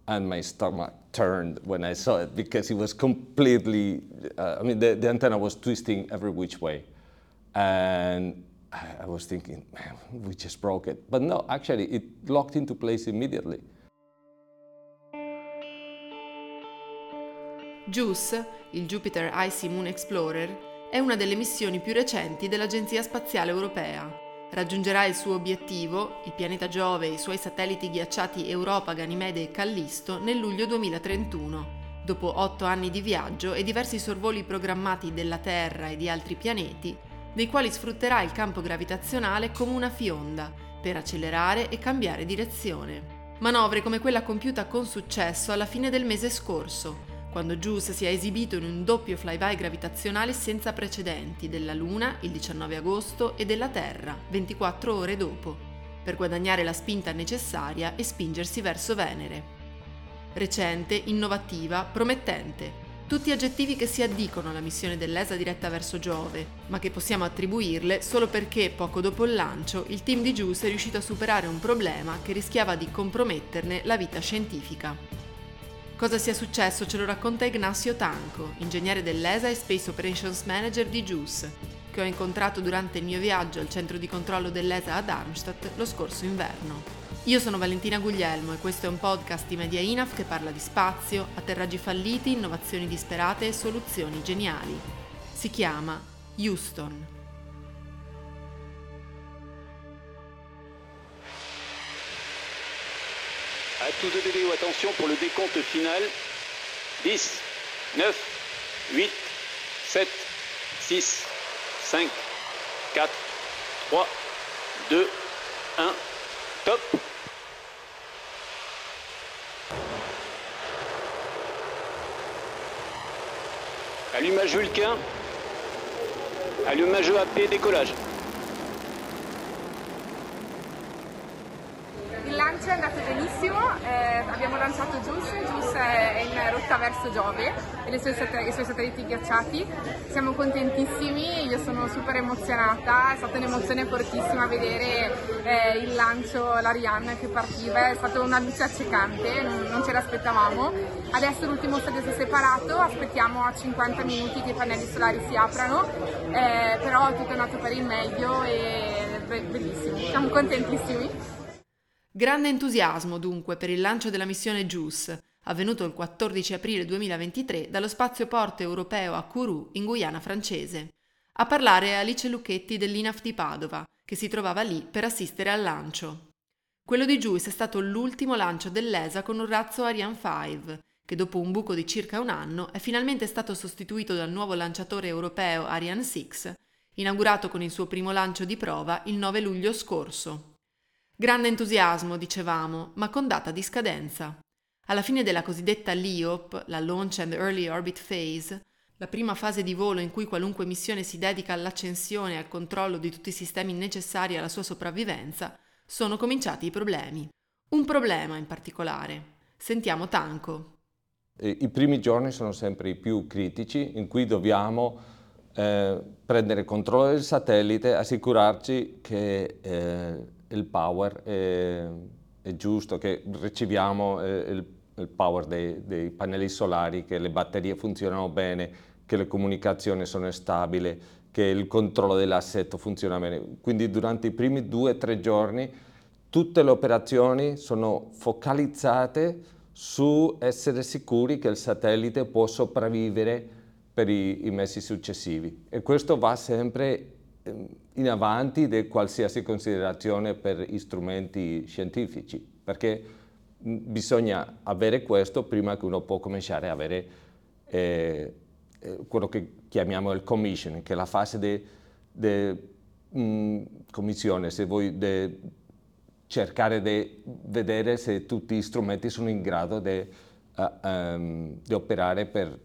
and my stomach turned when I saw it because it was completely, the antenna was twisting every which way. And I was thinking, man, we just broke it. But no, actually, it locked into place immediately. JUICE, il Jupiter Icy Moon Explorer, è una delle missioni più recenti dell'Agenzia Spaziale Europea. Raggiungerà il suo obiettivo, il pianeta Giove e i suoi satelliti ghiacciati Europa, Ganimede e Callisto, nel luglio 2031, dopo 8 anni di viaggio e diversi sorvoli programmati della Terra e di altri pianeti, dei quali sfrutterà il campo gravitazionale come una fionda per accelerare e cambiare direzione. Manovre come quella compiuta con successo alla fine del mese scorso, quando JUICE si è esibito in un doppio flyby gravitazionale senza precedenti della Luna il 19 agosto e della Terra 24 ore dopo, per guadagnare la spinta necessaria e spingersi verso Venere. Recente, innovativa, promettente, tutti aggettivi che si addicono alla missione dell'ESA diretta verso Giove, ma che possiamo attribuirle solo perché poco dopo il lancio il team di JUICE è riuscito a superare un problema che rischiava di comprometterne la vita scientifica. Cosa sia successo ce lo racconta Ignacio Tanco, ingegnere dell'ESA e Space Operations Manager di JUICE, che ho incontrato durante il mio viaggio al centro di controllo dell'ESA a Darmstadt lo scorso inverno. Io sono Valentina Guglielmo e questo è un podcast di Media INAF che parla di spazio, atterraggi falliti, innovazioni disperate e soluzioni geniali. Si chiama Houston. À tous de DDO, attention pour le décompte final. 10, 9, 8, 7, 6, 5, 4, 3, 2, 1, top. Allumage Vulcain. Allumage EAP, décollage. Il lancio è andato benissimo, abbiamo lanciato JUICE è in rotta verso Giove e i suoi satelliti ghiacciati. Siamo contentissimi, io sono super emozionata, è stata un'emozione fortissima vedere il lancio, l'Ariane che partiva, è stata una luce accecante, non ce l'aspettavamo. Adesso l'ultimo stadio si è separato, aspettiamo a 50 minuti che i pannelli solari si aprano, però tutto è andato per il meglio e bellissimo, siamo contentissimi. Grande entusiasmo dunque per il lancio della missione JUICE, avvenuto il 14 aprile 2023 dallo spazioporto europeo a Kourou in Guyana francese. A parlare è Alice Lucchetti dell'INAF di Padova, che si trovava lì per assistere al lancio. Quello di JUICE è stato l'ultimo lancio dell'ESA con un razzo Ariane 5, che dopo un buco di circa un anno è finalmente stato sostituito dal nuovo lanciatore europeo Ariane 6, inaugurato con il suo primo lancio di prova il 9 luglio scorso. Grande entusiasmo, dicevamo, ma con data di scadenza. Alla fine della cosiddetta LEOP, la Launch and Early Orbit Phase, la prima fase di volo in cui qualunque missione si dedica all'accensione e al controllo di tutti i sistemi necessari alla sua sopravvivenza, sono cominciati i problemi. Un problema in particolare. Sentiamo Tanco. I primi giorni sono sempre i più critici, in cui dobbiamo prendere controllo del satellite, assicurarci che il power è giusto, che riceviamo il power dei pannelli solari, che le batterie funzionano bene, che le comunicazioni sono stabili, che il controllo dell'assetto funziona bene. Quindi durante i primi 2 o 3 giorni tutte le operazioni sono focalizzate su essere sicuri che il satellite può sopravvivere per i mesi successivi. E questo va sempre in avanti di qualsiasi considerazione per gli strumenti scientifici, perché bisogna avere questo prima che uno può cominciare a avere quello che chiamiamo il commissioning, che è la fase di commissione, se vuoi, di cercare di vedere se tutti gli strumenti sono in grado di operare per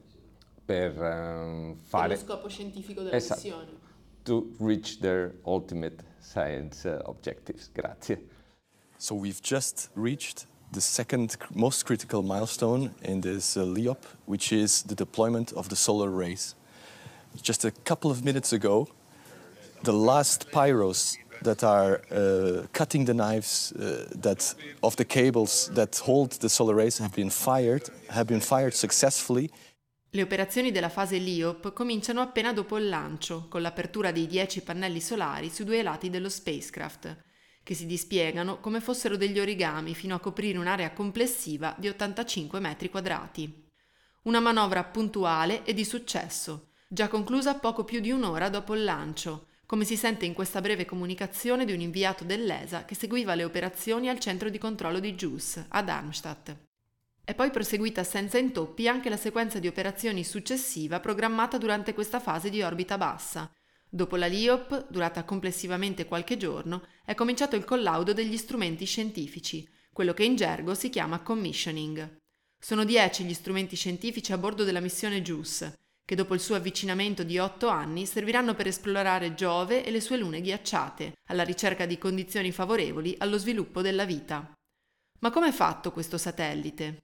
fare lo scopo scientifico della missione. To reach their ultimate science objectives. Grazie. So we've just reached the second most critical milestone in this LEOP, which is the deployment of the solar arrays. Just a couple of minutes ago, the last pyros that are cutting the knives of the cables that hold the solar rays have been fired successfully. Le operazioni della fase LEOP cominciano appena dopo il lancio, con l'apertura dei 10 pannelli solari sui 2 lati dello spacecraft, che si dispiegano come fossero degli origami fino a coprire un'area complessiva di 85 metri quadrati. Una manovra puntuale e di successo, già conclusa poco più di un'ora dopo il lancio, come si sente in questa breve comunicazione di un inviato dell'ESA che seguiva le operazioni al centro di controllo di JUICE, a Darmstadt. È poi proseguita senza intoppi anche la sequenza di operazioni successiva programmata durante questa fase di orbita bassa. Dopo la LEOP, durata complessivamente qualche giorno, è cominciato il collaudo degli strumenti scientifici, quello che in gergo si chiama commissioning. Sono 10 gli strumenti scientifici a bordo della missione JUICE, che dopo il suo avvicinamento di 8 anni serviranno per esplorare Giove e le sue lune ghiacciate, alla ricerca di condizioni favorevoli allo sviluppo della vita. Ma come è fatto questo satellite?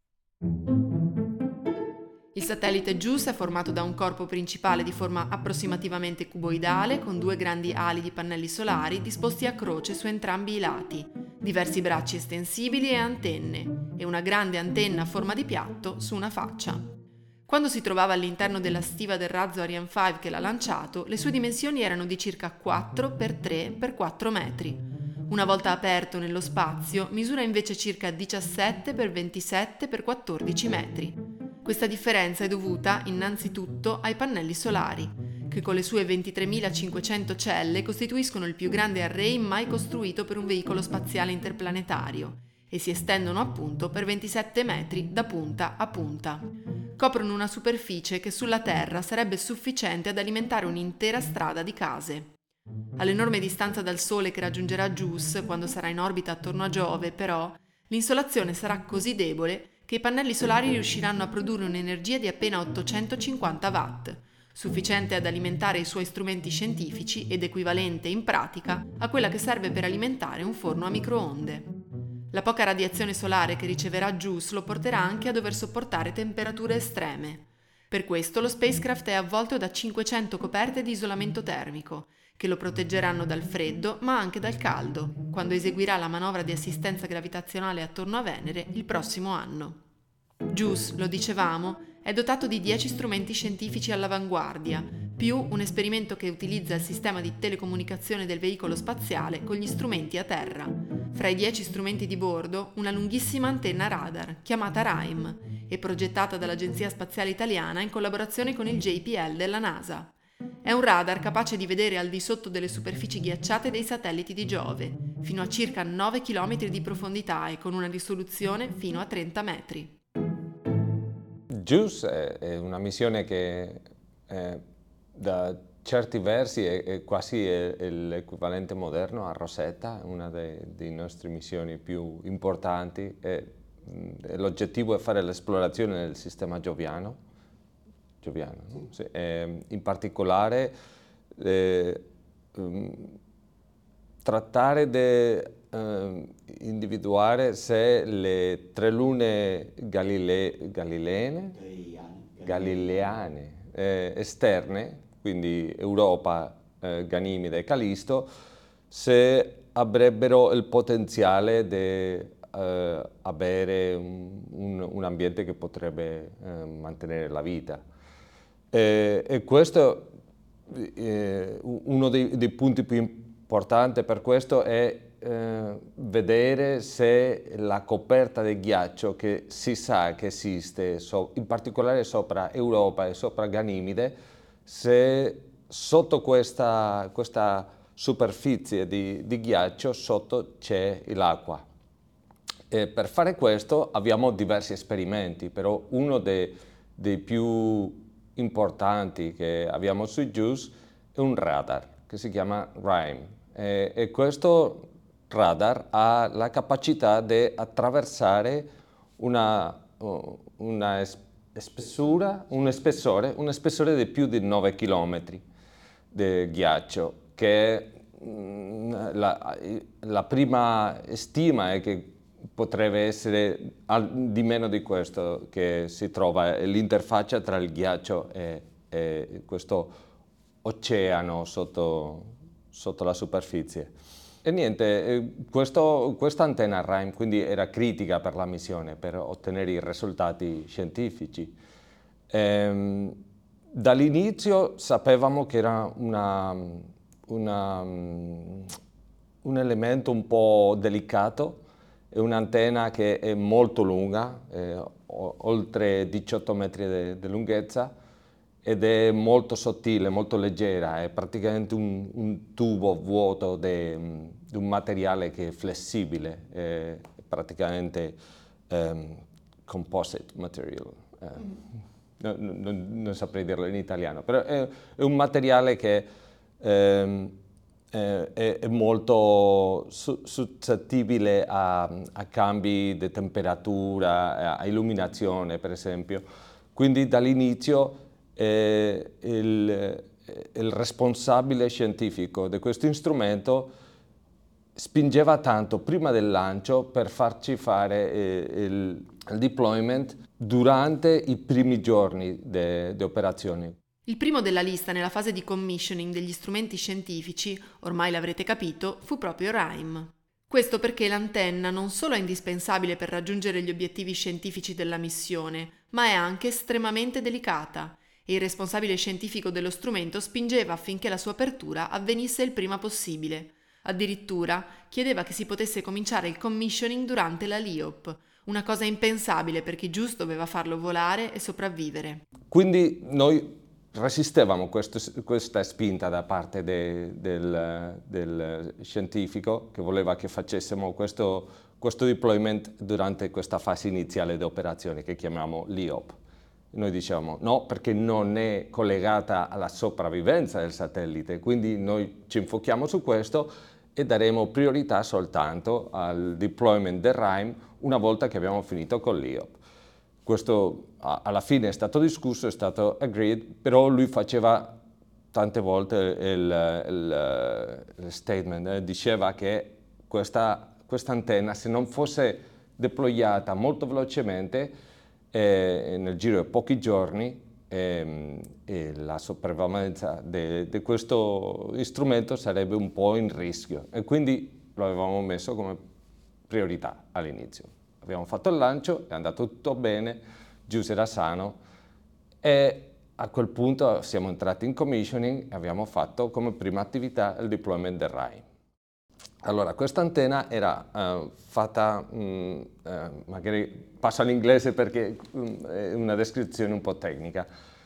Il satellite JUICE è formato da un corpo principale di forma approssimativamente cuboidale con 2 grandi ali di pannelli solari disposti a croce su entrambi i lati, diversi bracci estensibili e antenne, e una grande antenna a forma di piatto su una faccia. Quando si trovava all'interno della stiva del razzo Ariane 5 che l'ha lanciato, le sue dimensioni erano di circa 4 x 3 x 4 metri. Una volta aperto nello spazio, misura invece circa 17 x 27 x 14 metri. Questa differenza è dovuta innanzitutto ai pannelli solari, che con le sue 23.500 celle costituiscono il più grande array mai costruito per un veicolo spaziale interplanetario e si estendono appunto per 27 metri da punta a punta. Coprono una superficie che sulla Terra sarebbe sufficiente ad alimentare un'intera strada di case. All'enorme distanza dal Sole che raggiungerà JUICE quando sarà in orbita attorno a Giove, però, l'insolazione sarà così debole che i pannelli solari riusciranno a produrre un'energia di appena 850 watt, sufficiente ad alimentare i suoi strumenti scientifici ed equivalente in pratica a quella che serve per alimentare un forno a microonde. La poca radiazione solare che riceverà JUICE lo porterà anche a dover sopportare temperature estreme. Per questo lo spacecraft è avvolto da 500 coperte di isolamento termico, che lo proteggeranno dal freddo ma anche dal caldo, quando eseguirà la manovra di assistenza gravitazionale attorno a Venere il prossimo anno. JUICE, lo dicevamo, è dotato di 10 strumenti scientifici all'avanguardia, più un esperimento che utilizza il sistema di telecomunicazione del veicolo spaziale con gli strumenti a terra. Fra i 10 strumenti di bordo, una lunghissima antenna radar, chiamata RIME, e progettata dall'Agenzia Spaziale Italiana in collaborazione con il JPL della NASA. È un radar capace di vedere al di sotto delle superfici ghiacciate dei satelliti di Giove, fino a circa 9 km di profondità e con una risoluzione fino a 30 metri. JUICE è una missione che da certi versi è quasi l'equivalente moderno a Rosetta, una delle nostre missioni più importanti. L'obiettivo è fare l'esplorazione del sistema gioviano, no? Sì. In particolare trattare di individuare se le 3 lune galileane esterne, quindi Europa, Ganimede e Callisto, se avrebbero il potenziale di avere un ambiente che potrebbe mantenere la vita. E questo uno dei punti più importanti per questo è vedere se la coperta del ghiaccio che si sa che esiste, in particolare sopra Europa e sopra Ganimede, se sotto questa superficie di ghiaccio sotto c'è l'acqua. E per fare questo abbiamo diversi esperimenti, però uno dei più importanti che abbiamo su JUICE è un radar che si chiama RIME e questo radar ha la capacità di attraversare un spessore di più di 9 km di ghiaccio, che la prima stima è che potrebbe essere di meno di questo, che si trova l'interfaccia tra il ghiaccio e questo oceano sotto sotto la superficie. E niente, questa antenna RIME quindi era critica per la missione, per ottenere i risultati scientifici. Dall'inizio sapevamo che era un elemento un po' delicato, è un'antenna che è molto lunga, oltre 18 metri di lunghezza, ed è molto sottile, molto leggera, è praticamente un tubo vuoto di un materiale che è flessibile, è praticamente composite material. Non saprei dirlo in italiano, però è un materiale che è molto suscettibile a cambi di temperatura, a illuminazione per esempio. Quindi dall'inizio il responsabile scientifico di questo strumento spingeva tanto prima del lancio per farci fare il deployment durante i primi giorni di operazioni. Il primo della lista nella fase di commissioning degli strumenti scientifici, ormai l'avrete capito, fu proprio RIME. Questo perché l'antenna non solo è indispensabile per raggiungere gli obiettivi scientifici della missione, ma è anche estremamente delicata e il responsabile scientifico dello strumento spingeva affinché la sua apertura avvenisse il prima possibile. Addirittura chiedeva che si potesse cominciare il commissioning durante la LEOP, una cosa impensabile per chi giusto doveva farlo volare e sopravvivere. Quindi noi resistevamo questa spinta da parte del scientifico che voleva che facessimo questo deployment durante questa fase iniziale di operazione che chiamiamo LEOP. Noi diciamo no, perché non è collegata alla sopravvivenza del satellite, quindi noi ci infochiamo su questo e daremo priorità soltanto al deployment del RIME una volta che abbiamo finito con l'EOP. Questo alla fine è stato discusso, è stato agreed, però lui faceva tante volte il statement, diceva che questa antenna, se non fosse deployata molto velocemente, nel giro di pochi giorni, e la sopravvivenza di questo strumento sarebbe un po' in rischio, e quindi lo avevamo messo come priorità all'inizio. Abbiamo fatto il lancio, è andato tutto bene, Giuse era sano e a quel punto siamo entrati in commissioning e abbiamo fatto come prima attività il deployment del RIME. Allora, questa antenna era fatta, magari passo all'inglese perché è una descrizione un po' tecnica.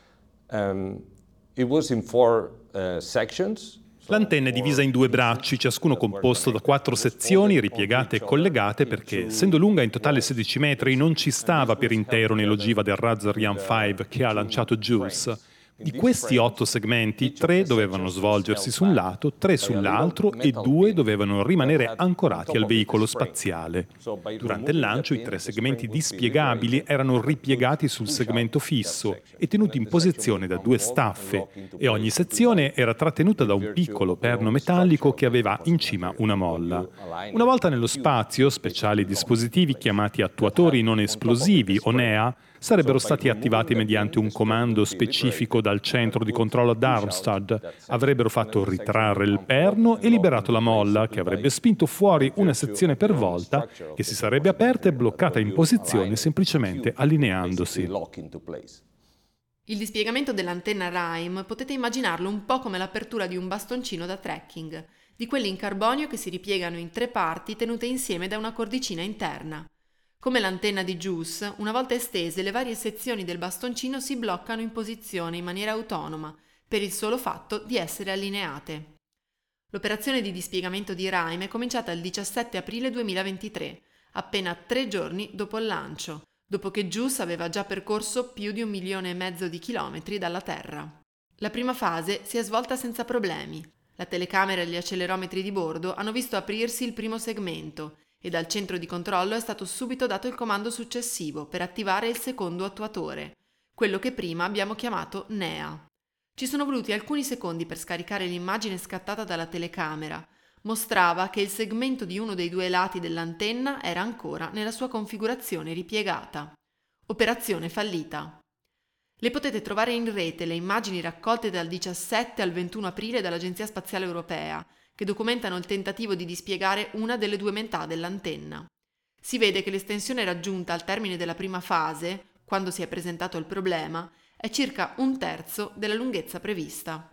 It was in 4 sections. L'antenna è divisa in 2 bracci, ciascuno composto da 4 sezioni ripiegate e collegate perché, essendo lunga in totale 16 metri, non ci stava per intero nell'ogiva del razzo Ariane 5 che ha lanciato JUICE. Di questi 8 segmenti, 3 dovevano svolgersi su un lato, 3 sull'altro e 2 dovevano rimanere ancorati al veicolo spaziale. Durante il lancio i 3 segmenti dispiegabili erano ripiegati sul segmento fisso e tenuti in posizione da 2 staffe, e ogni sezione era trattenuta da un piccolo perno metallico che aveva in cima una molla. Una volta nello spazio, speciali dispositivi chiamati attuatori non esplosivi o NEA sarebbero stati attivati mediante un comando specifico dal centro di controllo a Darmstadt, avrebbero fatto ritrarre il perno e liberato la molla, che avrebbe spinto fuori una sezione per volta, che si sarebbe aperta e bloccata in posizione semplicemente allineandosi. Il dispiegamento dell'antenna RIME potete immaginarlo un po' come l'apertura di un bastoncino da trekking, di quelli in carbonio che si ripiegano in 3 parti tenute insieme da una cordicina interna. Come l'antenna di JUICE, una volta estese le varie sezioni del bastoncino si bloccano in posizione in maniera autonoma, per il solo fatto di essere allineate. L'operazione di dispiegamento di RIME è cominciata il 17 aprile 2023, appena 3 giorni dopo il lancio, dopo che JUICE aveva già percorso più di 1,5 milioni di chilometri dalla Terra. La prima fase si è svolta senza problemi. La telecamera e gli accelerometri di bordo hanno visto aprirsi il primo segmento, e dal centro di controllo è stato subito dato il comando successivo per attivare il secondo attuatore, quello che prima abbiamo chiamato NEA. Ci sono voluti alcuni secondi per scaricare l'immagine scattata dalla telecamera. Mostrava che il segmento di uno dei 2 lati dell'antenna era ancora nella sua configurazione ripiegata. Operazione fallita. Le potete trovare in rete le immagini raccolte dal 17 al 21 aprile dall'Agenzia Spaziale Europea, che documentano il tentativo di dispiegare una delle due metà dell'antenna. Si vede che l'estensione raggiunta al termine della prima fase, quando si è presentato il problema, è circa 1/3 della lunghezza prevista.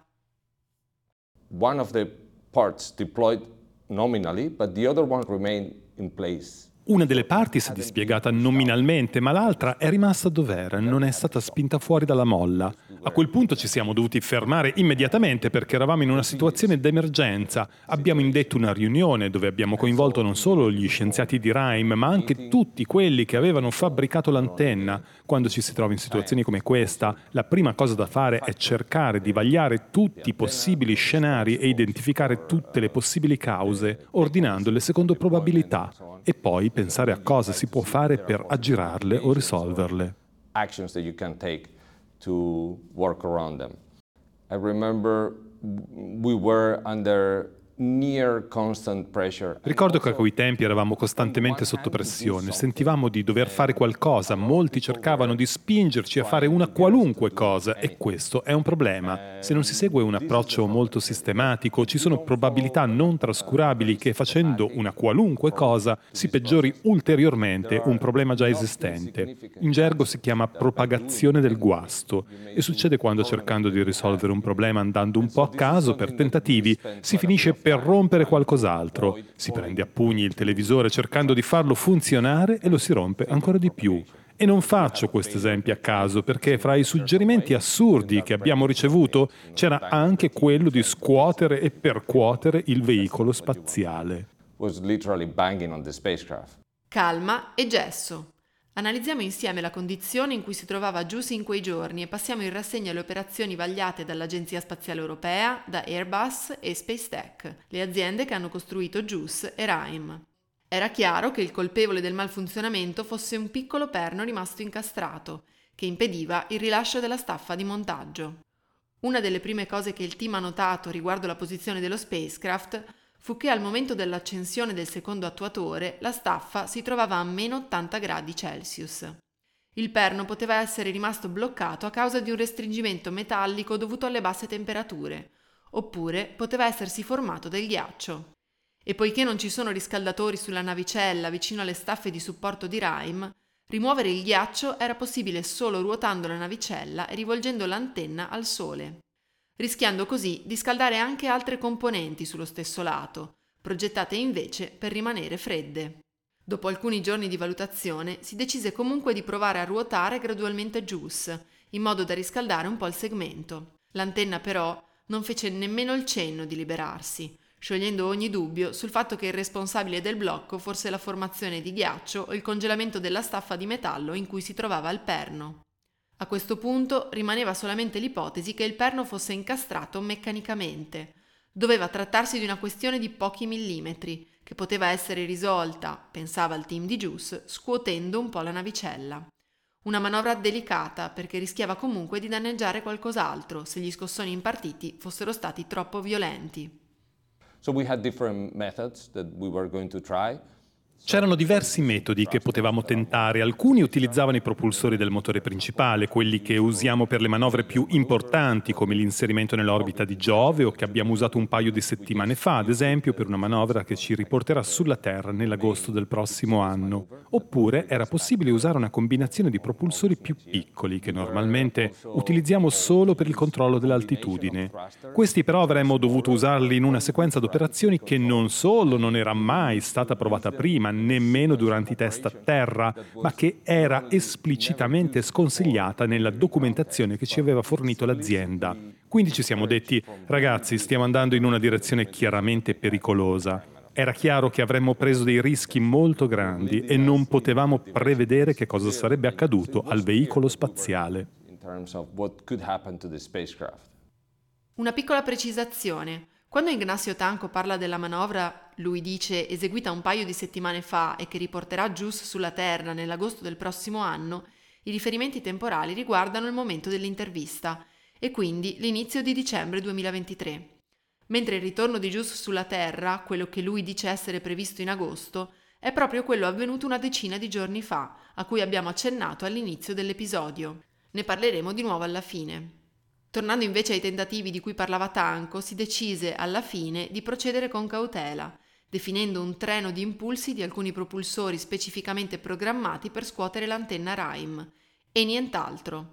One of the parts deployed nominally, but the other one remained in place. Una delle parti si è dispiegata nominalmente, ma l'altra è rimasta dov'era, non è stata spinta fuori dalla molla. A quel punto ci siamo dovuti fermare immediatamente perché eravamo in una situazione d'emergenza. Abbiamo indetto una riunione dove abbiamo coinvolto non solo gli scienziati di Rime, ma anche tutti quelli che avevano fabbricato l'antenna. Quando ci si trova in situazioni come questa, la prima cosa da fare è cercare di vagliare tutti i possibili scenari e identificare tutte le possibili cause, ordinandole secondo probabilità, e poi pensare a cosa si può fare per aggirarle o risolverle. Actions that you can take to work around them. I remember we were under near constant pressure. Ricordo che a quei tempi eravamo costantemente sotto pressione, sentivamo di dover fare qualcosa, molti cercavano di spingerci a fare una qualunque cosa e questo è un problema. Se non si segue un approccio molto sistematico, ci sono probabilità non trascurabili che facendo una qualunque cosa si peggiori ulteriormente un problema già esistente. In gergo si chiama propagazione del guasto e succede quando cercando di risolvere un problema andando un po' a caso per tentativi si finisce per rompere qualcos'altro. Si prende a pugni il televisore cercando di farlo funzionare e lo si rompe ancora di più. E non faccio questi esempi a caso perché fra i suggerimenti assurdi che abbiamo ricevuto c'era anche quello di scuotere e percuotere il veicolo spaziale. Was literally banging on the spacecraft. Calma e gesso. Analizziamo insieme la condizione in cui si trovava JUICE in quei giorni e passiamo in rassegna le operazioni vagliate dall'Agenzia Spaziale Europea, da Airbus e Spacetech, le aziende che hanno costruito JUICE e Rime. Era chiaro che il colpevole del malfunzionamento fosse un piccolo perno rimasto incastrato, che impediva il rilascio della staffa di montaggio. Una delle prime cose che il team ha notato riguardo la posizione dello spacecraft fu che al momento dell'accensione del secondo attuatore la staffa si trovava a meno 80 gradi Celsius. Il perno poteva essere rimasto bloccato a causa di un restringimento metallico dovuto alle basse temperature, oppure poteva essersi formato del ghiaccio. E poiché non ci sono riscaldatori sulla navicella vicino alle staffe di supporto di Rime, rimuovere il ghiaccio era possibile solo ruotando la navicella e rivolgendo l'antenna al sole, rischiando così di scaldare anche altre componenti sullo stesso lato, progettate invece per rimanere fredde. Dopo alcuni giorni di valutazione si decise comunque di provare a ruotare gradualmente JUICE, in modo da riscaldare un po' il segmento. L'antenna però non fece nemmeno il cenno di liberarsi, sciogliendo ogni dubbio sul fatto che il responsabile del blocco fosse la formazione di ghiaccio o il congelamento della staffa di metallo in cui si trovava il perno. A questo punto rimaneva solamente l'ipotesi che il perno fosse incastrato meccanicamente. Doveva trattarsi di una questione di pochi millimetri, che poteva essere risolta, pensava il team di JUICE, scuotendo un po' la navicella. Una manovra delicata perché rischiava comunque di danneggiare qualcos'altro se gli scossoni impartiti fossero stati troppo violenti. So we had different methods that we were going to try. C'erano diversi metodi che potevamo tentare. Alcuni utilizzavano i propulsori del motore principale, quelli che usiamo per le manovre più importanti, come l'inserimento nell'orbita di Giove o che abbiamo usato un paio di settimane fa, ad esempio, per una manovra che ci riporterà sulla Terra nell'agosto del prossimo anno. Oppure era possibile usare una combinazione di propulsori più piccoli, che normalmente utilizziamo solo per il controllo dell'altitudine. Questi però avremmo dovuto usarli in una sequenza d'operazioni che non solo non era mai stata provata prima, nemmeno durante i test a terra, ma che era esplicitamente sconsigliata nella documentazione che ci aveva fornito l'azienda. Quindi ci siamo detti, ragazzi, stiamo andando in una direzione chiaramente pericolosa. Era chiaro che avremmo preso dei rischi molto grandi e non potevamo prevedere che cosa sarebbe accaduto al veicolo spaziale. Una piccola precisazione. Quando Ignacio Tanco parla della manovra, lui dice eseguita un paio di settimane fa e che riporterà JUICE sulla Terra nell'agosto del prossimo anno, i riferimenti temporali riguardano il momento dell'intervista e quindi l'inizio di dicembre 2023. Mentre il ritorno di JUICE sulla Terra, quello che lui dice essere previsto in agosto, è proprio quello avvenuto una decina di giorni fa, a cui abbiamo accennato all'inizio dell'episodio. Ne parleremo di nuovo alla fine. Tornando invece ai tentativi di cui parlava Tanco, si decise alla fine di procedere con cautela, definendo un treno di impulsi di alcuni propulsori specificamente programmati per scuotere l'antenna Rime, e nient'altro.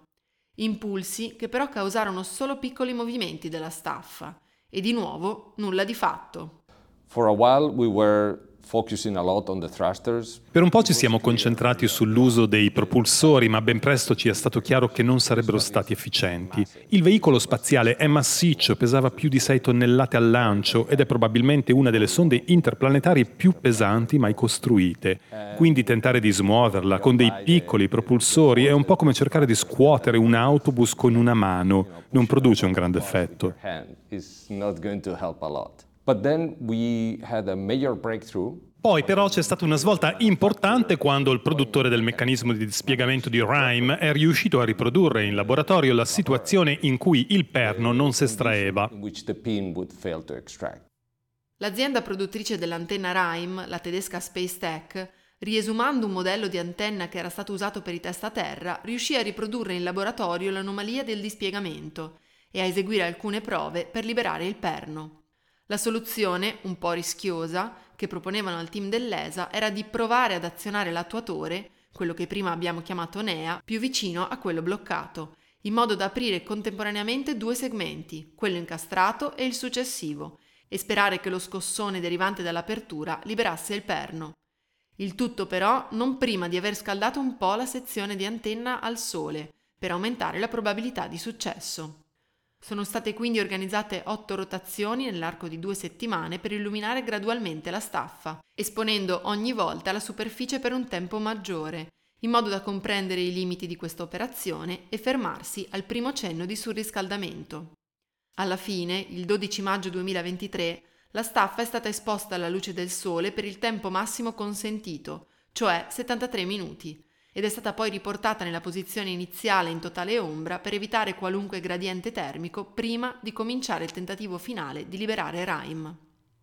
Impulsi che però causarono solo piccoli movimenti della staffa, e di nuovo nulla di fatto. For a while we were focusing a lot on the thrusters. Per un po' ci siamo concentrati sull'uso dei propulsori, ma ben presto ci è stato chiaro che non sarebbero stati efficienti. Il veicolo spaziale è massiccio, pesava più di 6 tonnellate al lancio ed è probabilmente una delle sonde interplanetarie più pesanti mai costruite. Quindi tentare di smuoverla con dei piccoli propulsori è un po' come cercare di scuotere un autobus con una mano. Non produce un grande effetto. It's not going to help a lot. But then we had a major breakthrough. Poi però c'è stata una svolta importante quando il produttore del meccanismo di dispiegamento di Rime è riuscito a riprodurre in laboratorio la situazione in cui il perno non si estraeva. In which the pin would fail to extract. L'azienda produttrice dell'antenna Rime, la tedesca Spacetech, riesumando un modello di antenna che era stato usato per i test a terra, riuscì a riprodurre in laboratorio l'anomalia del dispiegamento e a eseguire alcune prove per liberare il perno. La soluzione, un po' rischiosa, che proponevano al team dell'ESA era di provare ad azionare l'attuatore, quello che prima abbiamo chiamato NEA, più vicino a quello bloccato, in modo da aprire contemporaneamente 2 segmenti, quello incastrato e il successivo, e sperare che lo scossone derivante dall'apertura liberasse il perno. Il tutto però non prima di aver scaldato un po' la sezione di antenna al sole, per aumentare la probabilità di successo. Sono state quindi organizzate 8 rotazioni nell'arco di 2 settimane per illuminare gradualmente la staffa, esponendo ogni volta la superficie per un tempo maggiore, in modo da comprendere i limiti di questa operazione e fermarsi al primo cenno di surriscaldamento. Alla fine, il 12 maggio 2023, la staffa è stata esposta alla luce del sole per il tempo massimo consentito, cioè 73 minuti, ed è stata poi riportata nella posizione iniziale in totale ombra per evitare qualunque gradiente termico prima di cominciare il tentativo finale di liberare Rime.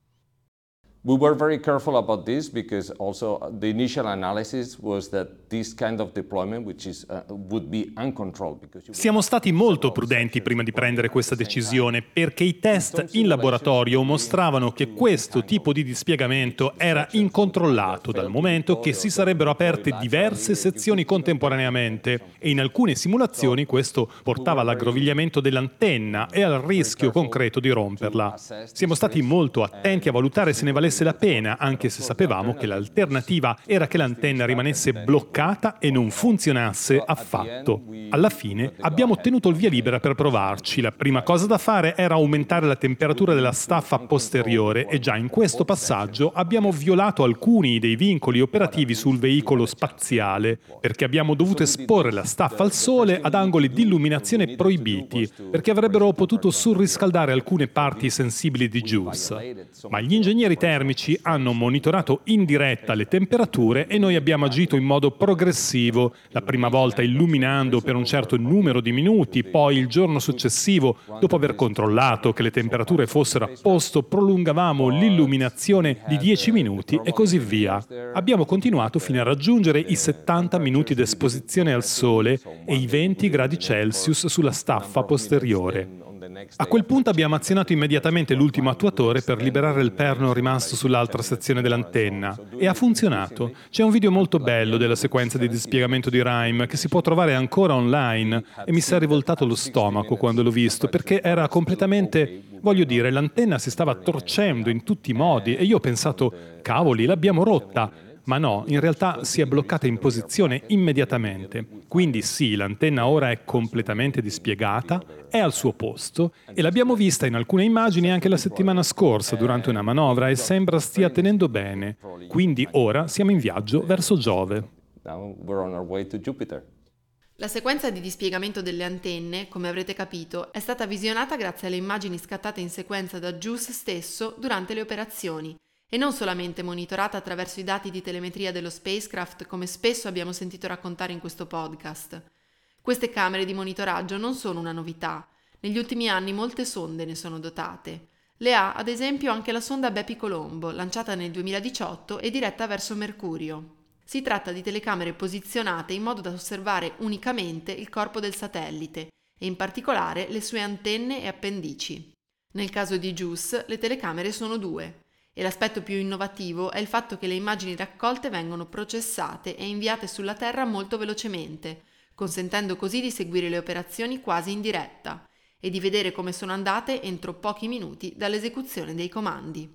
We were very careful about this because also the initial analysis was that this kind of deployment, which is would be uncontrolled. Siamo stati molto prudenti prima di prendere questa decisione perché i test in laboratorio mostravano che questo tipo di dispiegamento era incontrollato dal momento che si sarebbero aperte diverse sezioni contemporaneamente e in alcune simulazioni questo portava all'aggrovigliamento dell'antenna e al rischio concreto di romperla. Siamo stati molto attenti a valutare se ne valesse la pena, anche se sapevamo che l'alternativa era che l'antenna rimanesse bloccata e non funzionasse affatto. Alla fine abbiamo ottenuto il via libera per provarci. La prima cosa da fare era aumentare la temperatura della staffa posteriore e già in questo passaggio abbiamo violato alcuni dei vincoli operativi sul veicolo spaziale, perché abbiamo dovuto esporre la staffa al sole ad angoli di illuminazione proibiti, perché avrebbero potuto surriscaldare alcune parti sensibili di JUICE. Ma gli ingegneri termici hanno monitorato in diretta le temperature e noi abbiamo agito in modo progressivo, la prima volta illuminando per un certo numero di minuti, poi il giorno successivo, dopo aver controllato che le temperature fossero a posto, prolungavamo l'illuminazione di 10 minuti e così via. Abbiamo continuato fino a raggiungere i 70 minuti di esposizione al sole e i 20 gradi Celsius sulla staffa posteriore. A quel punto abbiamo azionato immediatamente l'ultimo attuatore per liberare il perno rimasto sull'altra sezione dell'antenna e ha funzionato. C'è un video molto bello della sequenza di dispiegamento di Rime che si può trovare ancora online e mi si è rivoltato lo stomaco quando l'ho visto perché era completamente, voglio dire, l'antenna si stava torcendo in tutti i modi e io ho pensato, cavoli, l'abbiamo rotta. Ma no, in realtà si è bloccata in posizione immediatamente. Quindi sì, l'antenna ora è completamente dispiegata, è al suo posto e l'abbiamo vista in alcune immagini anche la settimana scorsa durante una manovra e sembra stia tenendo bene. Quindi ora siamo in viaggio verso Giove. Now we're on our way to Jupiter. La sequenza di dispiegamento delle antenne, come avrete capito, è stata visionata grazie alle immagini scattate in sequenza da JUICE stesso durante le operazioni, e non solamente monitorata attraverso i dati di telemetria dello spacecraft come spesso abbiamo sentito raccontare in questo podcast. Queste camere di monitoraggio non sono una novità. Negli ultimi anni molte sonde ne sono dotate. Le ha, ad esempio, anche la sonda Bepi Colombo, lanciata nel 2018 e diretta verso Mercurio. Si tratta di telecamere posizionate in modo da osservare unicamente il corpo del satellite e in particolare le sue antenne e appendici. Nel caso di JUICE le telecamere sono 2 e l'aspetto più innovativo è il fatto che le immagini raccolte vengono processate e inviate sulla Terra molto velocemente, consentendo così di seguire le operazioni quasi in diretta e di vedere come sono andate entro pochi minuti dall'esecuzione dei comandi.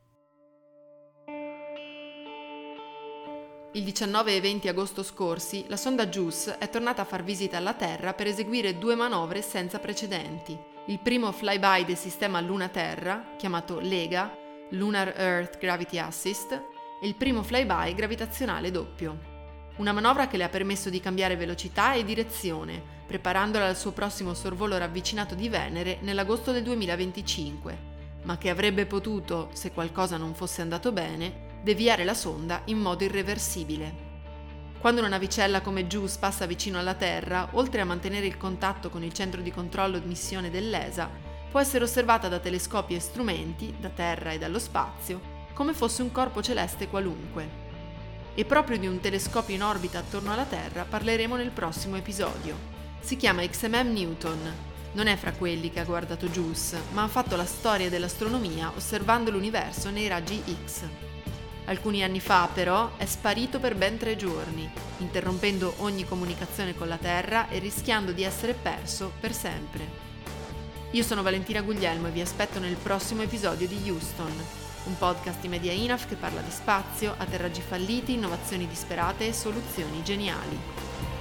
Il 19 e 20 agosto scorsi la sonda JUICE è tornata a far visita alla Terra per eseguire 2 manovre senza precedenti. Il primo flyby del sistema Luna-Terra, chiamato LEGA, Lunar Earth Gravity Assist, e il primo flyby gravitazionale doppio. Una manovra che le ha permesso di cambiare velocità e direzione, preparandola al suo prossimo sorvolo ravvicinato di Venere nell'agosto del 2025, ma che avrebbe potuto, se qualcosa non fosse andato bene, deviare la sonda in modo irreversibile. Quando una navicella come JUICE passa vicino alla Terra, oltre a mantenere il contatto con il centro di controllo e missione dell'ESA, può essere osservata da telescopi e strumenti, da terra e dallo spazio, come fosse un corpo celeste qualunque. E proprio di un telescopio in orbita attorno alla Terra parleremo nel prossimo episodio. Si chiama XMM Newton. Non è fra quelli che ha guardato JUICE, ma ha fatto la storia dell'astronomia osservando l'universo nei raggi X. Alcuni anni fa, però, è sparito per ben 3 giorni, interrompendo ogni comunicazione con la Terra e rischiando di essere perso per sempre. Io sono Valentina Guglielmo e vi aspetto nel prossimo episodio di Houston, un podcast di Media Inaf che parla di spazio, atterraggi falliti, innovazioni disperate e soluzioni geniali.